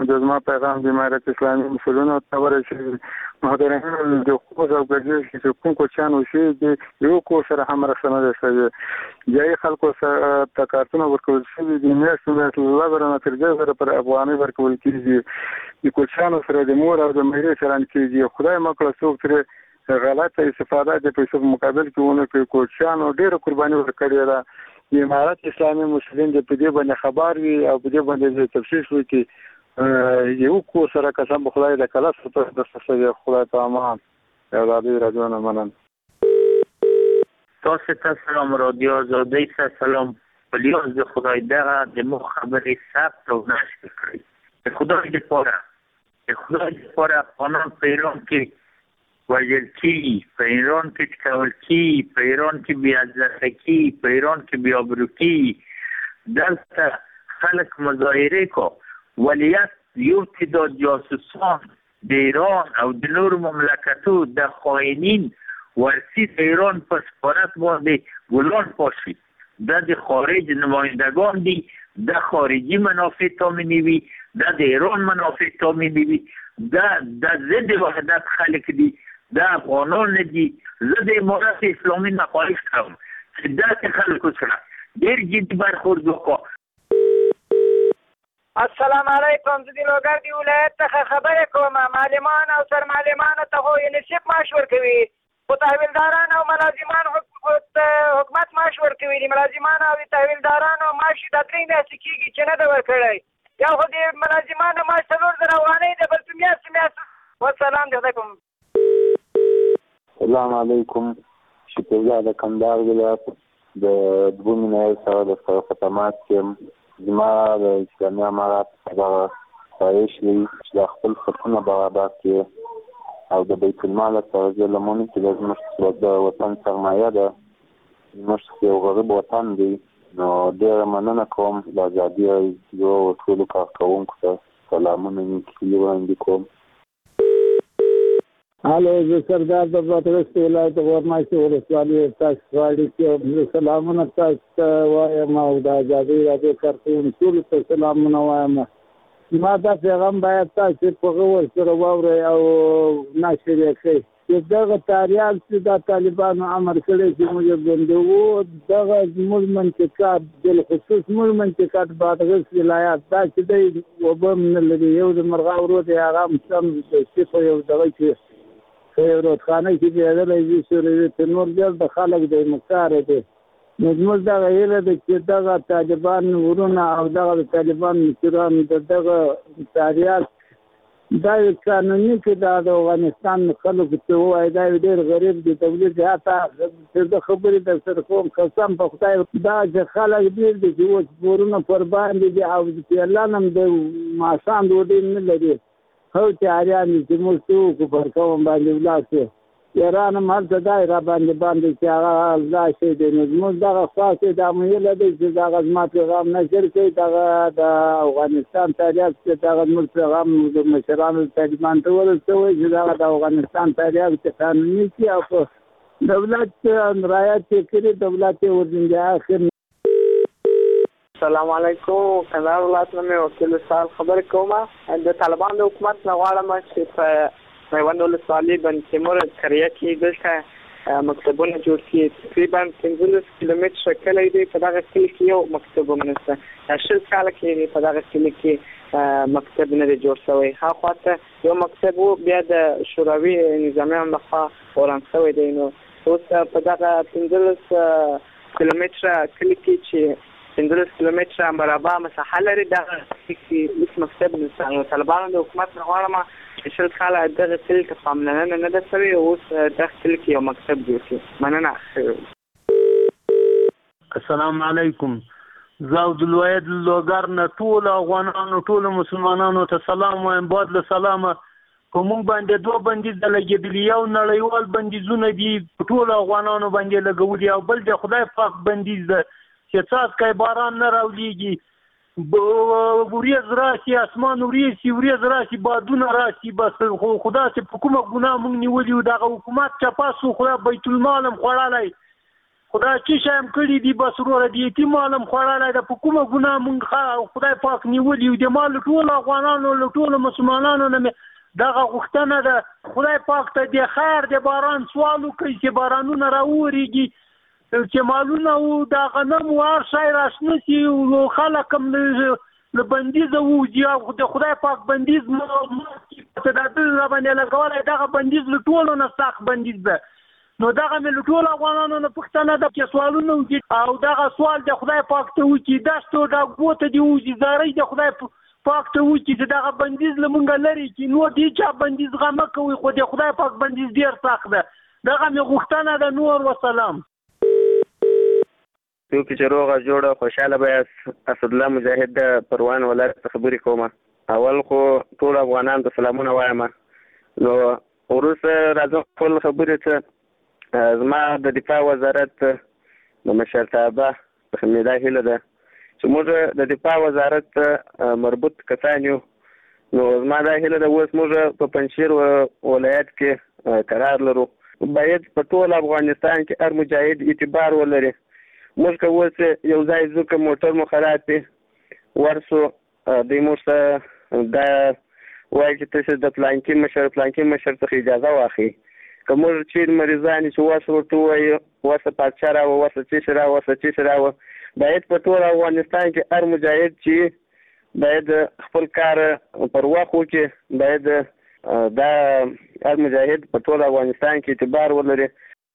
د زما پیغام د امارت اسلامي مسؤلینو ته ورسېږي. محترمین د حقوق او ګډوډۍ چې کوم کوچیان وشي د یو کو سره هم رسنه ده چې ځای خلکو سره تکارتونه ورکول شي د میاشتو لږه تر ډېره پر افغاني ورکول کیږي د کوچیانو سره د مور او د مېرې چلند کیږي. خدای مکړه څوک ترې غلطه استفاده د پیسو په مقابل کې ونه کوي. کوچیانو ډېره قرباني ورکړې ده. د امارت اسلامي مسؤلین د دې باندې خبر وي او په دې باندې تفصیل وکړي. یو کو سره قسم خدای د کلاس په دسته خدای ته امان ازادي رادیو نه منن. تاسو ته سلام رادیو آزادی سلام. پلیاز د خدای دغه د مو خبرې ثبت او نشر کړئ. د خدای لپاره قانون په ایران کې وژل کیږي، په ایران کې ټکول کیږي، په ایران کې بې عزته کیږي، په ایران کې بې آبرو کیږي. دلته خلک مظاهره کو ولیت یو تعداد جاسوسان د ایران او د نورو مملکتو د خائنین ورسی د ایران په سفارت باندې ګلان پاشي. دا د خارج نمایندگان دي، د خارجي منافع تامینی وي، د ایران منافع تامینی وي، د ضد وحدت خلک دي، د افغانان دي. زه د امارت اسلامي نه خواهش کوم چې داسې خلکو سره ډېر جدي برخورد وکړو. السلام علیکم. زه د لوګردي ولایت څخه خبرې کوم. معلمان او سرمعلمانو ته خو یونیسف معاش ورکوي، خو تحویلداران او ملازمان حکومت معاش ورکوي. د ملازمانو او تحویلدارانو معاش د 3 میاشتې کېږي چې نه ده ورکړی. یو خو د ملازمانو معاش 4,000 افغانۍ ده، بل په میاشت. والسلام علیکم. السلام علیکم. شکریا د کندهار ولایت د 2 میاشتې سره د خدمات کې زما د اسلامي امارات سره خواهش وي چې د خپل حقونه برابر کړي او د بیت المال سره لمونې چې زموږ د وطن سرمایه ده، زموږ یو غریب وطن دی، نو ډېره مننه کوم د ازادي راډیو ټولو کارکوونکو ته سلامونه وړاندې کوم. هلو، زه سردار د بادغیس ولایت غورماشي ولسوالۍ تاسو غواړي چې سلامونه تاسو ته وایم او د ازادۍ راډیو کارکوونکو ټولو ته سلامونه وایم. ما دا پیغام باید تاسو په غور سره واورئ او نشر یې کړئ چې دغه تاریال چې د طالبانو امر کړی چې موږ بندوو، دغه زموږ منطقات بالخصوص زموږ منطقات بادغیس ولایت دا چې دی اوبه هم نه لري. یو د مرغاو رود دی، هغه هم سم د صفر یو دغه چې په رودخانه کې بېدلی وي سوروي تر نور ډېر د خلک دی مکاره دی. نو زموږ دغه هیله ده چې دغه طالبان ورونه او دغه د طالبان مشران د دغه تاریال دا یو قانوني کې د افغانستان خلکو ته ووایي دا یو ډېر غریب دی تولید حتی د خبرې در سره کوم قسم په خدای دا چې خلک ډېر دي چې اوس ورونه پر باندې دي او پیرلان هم د ماښام ډوډۍ نه لري. هو چې اریان چې موږ څوک پر کوم باندې ولاړ ایران هم هلته دا را باندې چې هغه دا شی دی. نو زموږ دغه خاصې دا مهیله دی چې دغه زما پیغام نشر کوي، دغه د افغانستان تاریخ چې دغه زموږ پیغام د مشرانو طالبان ته ورسوي چې دغه د افغانستان تاریخ چې قانوني شي او په دولت رعایت یې کړي، دولت یې ورځنده اخر. السلام علیکم. کندهار ولایت نه مې وکیل سال خبرې کوم. د طالبانو د حکومت نه غواړم چې په میوند ولسوالۍ بند تیمور قریه کې دلته مکتبونه جوړ کړي. تقریبا 15 کیلومتره کلی دی، په دغه کلي کې یو مکتب هم نشته. 20 کاله کې په دغه کلي کې مکتب نه دی جوړ شوی. هاخوا ته یو مکتب و، بیا د شوروي نظامیانو لخوا وران شوی دی. نو اوس په دغه 15 کیلومتره کلي کې چې 15 کیلومتره مربع مساحه لري، دغه هیڅ مکتب نشته. طالبانو د حکومت نه غواړم چې 20 کاله دغه کلي ته پاملرنه نه ده شوې، اوس دغه کلي کې یو مکتب جوړ کړي. مننه. السلام علیکم. زه د ولایت لوګر نه ټول افغانانو ټول مسلمانانو ته سلام وایم. بعد له سلامه کوم باندې 2 بندیز د لګېدلي، یو نړیوال بندیزونه دي ټول افغانانو باندې لګولي، او بل د خدای پاک بندیز ده چې څاڅکی باران نه راولیږي، وریځ راشي، اسمان وریځ راشي، بادونه راشي، بس خدا چې په کومه ګناه موږ نیولي وو. دغه حکومت چپاس خو بیت المال هم خوړلی، خدای چې شایم کړي دي بس وروره د یتیم عالم خوړلی ده په کومه ګناه مونږ خدای پاک نیولي یو د ما له ټولو افغانانو له ټولو مسلمانانو نه مې دغه غوښتنه ده خدای پاک ته د خیر د باران سوال وکړي چې بارانونه راورېږي چې مالونه او د غنم او هر شی راشنه شي او خلک هم له بندیزه ووځي او د خدای پاک بندیز تدابیر راباندې لګولی دغه بندیز له ټولو نه سخت بندیز ده نو دغه مې له ټولو افغانانو نه پوښتنه ده چې سوالونه وکړي او دغه سوال د خدای پاک ته وکړي دشتو ډاګو ته دې وځي زارۍ د خدای پاک ته وکړي چې دغه بندیز له مونږه لرې کړي نور د هېچا بندیز غم مه کوئ خو د خدای پاک بندیز ډېر سخت ده دغه مې غوښتنه ده نور وسلام څوک چې روغه جوړه خوشحاله به اسدالله مجاهد د پروان ولایت څخه خبرې کوم اول خو ټول افغانان ته سلامونه وایم نو وروسته راځم خپل خبرې ته زما د دفاع وزارت د مشرتابه څخه مې دا هیله ده چې موږ د دفاع وزارت مربوط کسان یو نو زما دا هیله ده اوس موږ په پنجشیر ولایت کې قرار لرو باید په ټول افغانستان کې هر مجاهد اعتبار ولري موږ که اوس یو ځای ځو که موټر مو خراب وي ورسو دوی موږ ته دا وایي چې تاسو د پلانکي مشر څخه اجازه واخلئ که موږ چېرې مریضان چې وس ورته ووایو وسه پادشاه راوه وسه چیشي راوه باید په ټول افغانستان کې هر مجاهد چې باید خپل کار پر وخت وکړي باید دا هر مجاهد په ټول افغانستان کې اعتبار ولري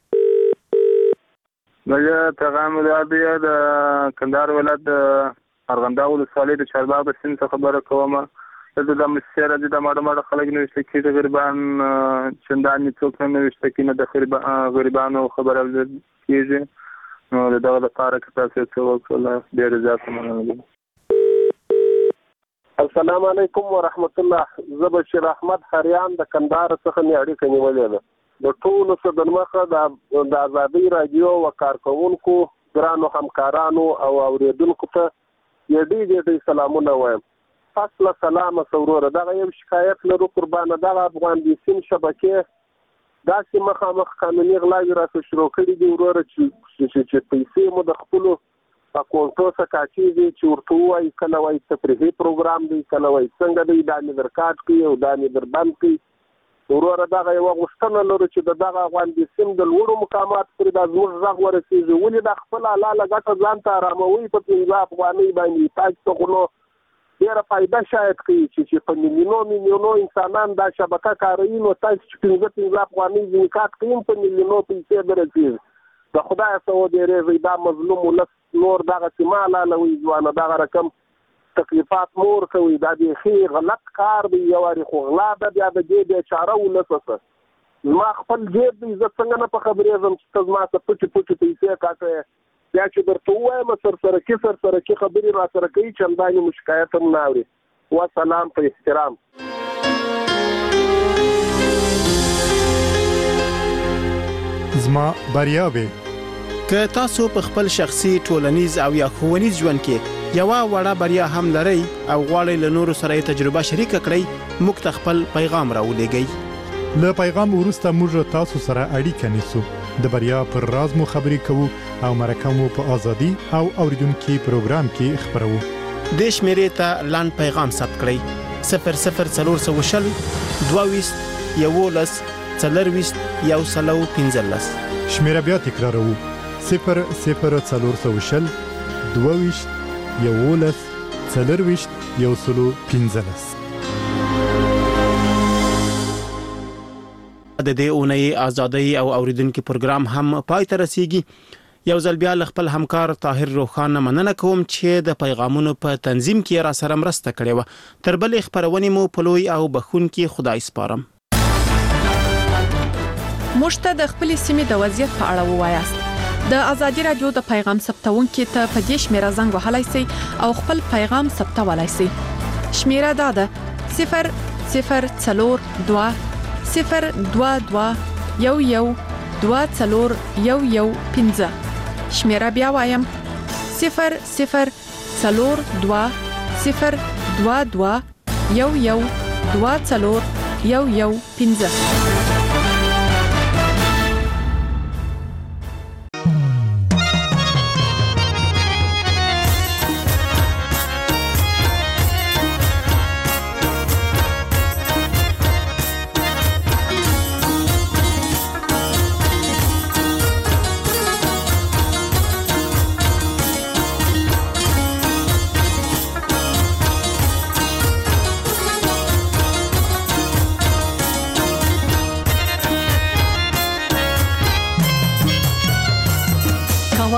زه پیغام العربیه د کندهار ولایت د ارغنداو ولسوالۍ د چارباغ د سیند څخه خبره کوم دلته د مسیر راځي د ماړه خلک نوشته کېږي د غریبان چندانې څوک نه نوشته کېږي نه د غریبانو خبره کېږي نو د دغه لپاره که تاسو څه وکړله ډېر زیات مننه السلام علیکم ورحمت الله زه بشیر احمد خریان د کندهار څخه مې اړیکه نیولې ده د ټولو څه د مخه د ازادۍ راډیو و کارکوونکو ګرانو همکارانو او اورېدونکو ته یې ډېر سلامونه وایم فصله سلامه وروره دغه یو شکایت لرو قربانه دغه افغان بیسیم شبکې داسې مخامخ قانوني غلاوې راته شروع کړي دي وروره چې پیسې مو د خپلو اکاونټو څخه کاټېږي چې ورته ووایي کله وایي تفریحي پروګرام دی کله وایي څنګه دی دا مې در کاټ کړي او دا مې در بند کړي وروره دغه یوه غوښتنه لرو چې د دغه افغان بیسیم د لوړو مقامات پورې دا زموږ غږ ورسېږي ولې دا خپله حلاله ګټه ځان ته اراموي په 15 افغانۍ باندې تاسو ته خو نو ډېره فایده شاید کوي چې په میلیونو انسانان دا شبکه کاروي نو تاسو چې 15 افغانۍ ځینې کاټ کوي په میلیونو پیسې دررسېږي د خدایه څه ودېرېږئ دا مظلوم ولس نور دغسې مه حلالوئ ځوانه دغه رقم تکلیفات مور کوي دا بیخي غلط کار دی یو وارې خو غلا ده بیا د دې بیچاره ولس څه زما خپل جیب دی زه څنګه نه په خبرېږم چې ته زما څه پټې پیسې کاټې بیا چې درته ووایم سرسرکي خبرې راسره کوي چندانې مو شکایت هم نه اوري وسلام په احترام زما بریاوې که تاسو په خپل شخصي ټولنیز او یا ښوونیز ژوند کې یوه وړه بریا هم لرئ او غواړئ له نورو سره یې تجربه شریکه کړئ موږ ته خپل پیغام راولېږئ له پیغام وروسته موږ تاسو سره اړیکه نیسو د بریا پر راز مو خبرې کوو او مرکه مو په ازادي او اوریدونکي پروګرام کې خبرو دې شمیرې ته لاند پیغام ثبت کړئ 00420 22 11 40 115 شمیره بیا تکراروو 00420 22 11 40 115 د دې اونۍ ازادۍ او اوریدونکو پروګرام هم پای ته رسیږي یو ځل بیا خپل همکار طاهر روخان مننه کوم چې د پیغامونو په تنظیم کې را سره مرسته کړې و تر بل خبرونه مو په لوی او بخونکي خدای سپارم مشته د خپل سیمې د وضعیت په اړه ووایاست د ازادي رادیو د پیغام ثبتونکو ته په دې شمیره زنګ وهلای شئ او خپل پیغام ثبتولای شئ شمیره دا ده 00422 022 شمیره بیا وایم 00422 022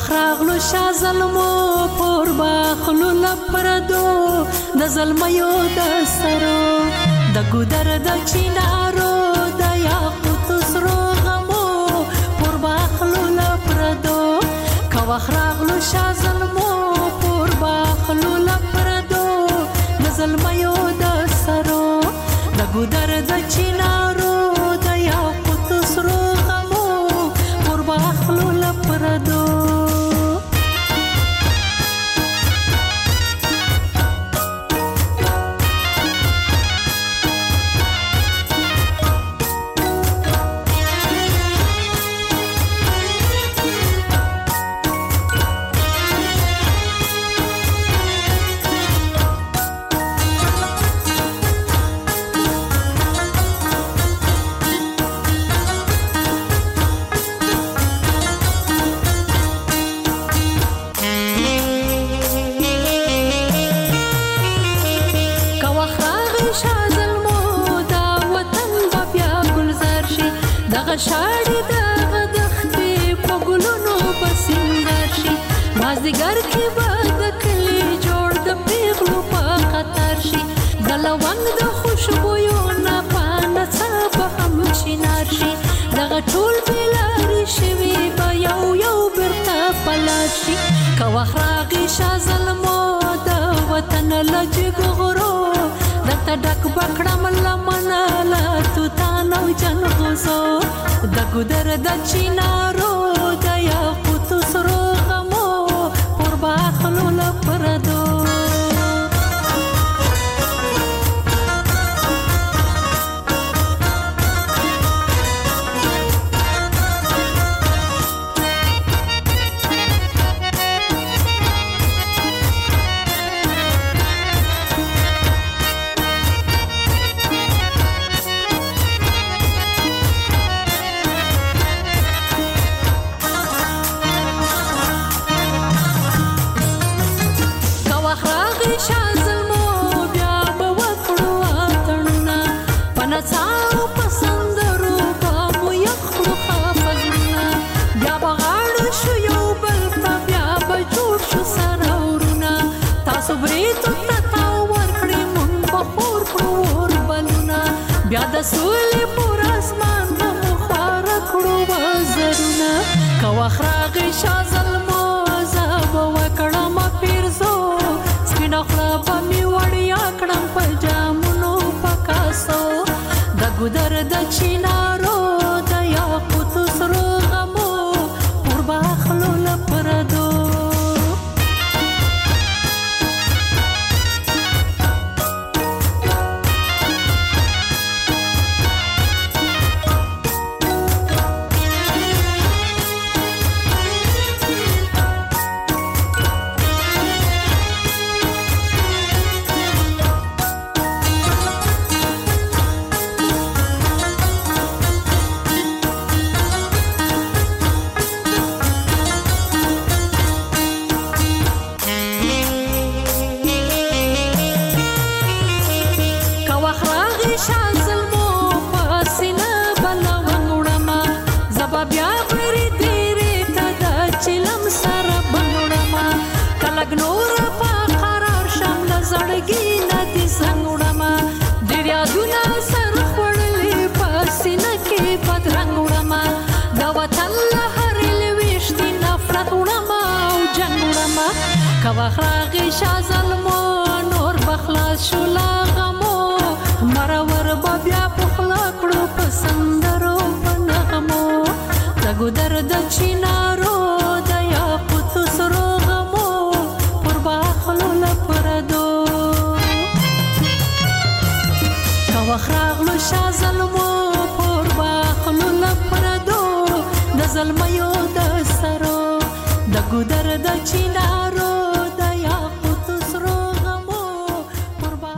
وخراغلو شا ظلمو پور باخلو لپردو د ظلمیو د سرو د ګودر د چینارو د یاقوت سرو غمو پور باخلو لپردو کا وخراغلو شا ظلمو پور باخلو لپردو د ظلمیو د سرو د ګودر د چینارو د یاقوت سرو غمو پور باخلو لپردو شاړې دغه دښتې په ګلونو په سینګار شي مازدیګر کې به د کلي جوړ د پیغلو په قطار شي د لونګ د خوشبویو نه په نڅا به هم چینار شي دغه ټول بېلارې شوي به یو یو بېرته په لار شي که وخت راغی شا ظلمو د وطن له جګو غرو درته ډک به کړم لمنه له توتان او جلغوزو د ګودر د چینارو د یاقوتو سرو غمو پور باخلو لپردو بیا د سولې پر اسمان به مو خواره کړو وزرونه که وخت راغی شا ظلمو زه به وکړم پیرزو سپینه خوله به مې وړیا کړم په جامونو په کاسو د ګودر د چینارو د یاقوتو سرو غمو پور باخلو لپردو وخراغی شا ظلمو نور بخلاص شو لا غمو مرور با بیا پخلا کړو په سندرو په نغمو د ګودر د چینارو د یاقوتو سرو غمو پر باخلو لپردو که وخراغلو شا ظلمو پر باخلو لپردو د ظلمیو د سرو د ګودر د چینارو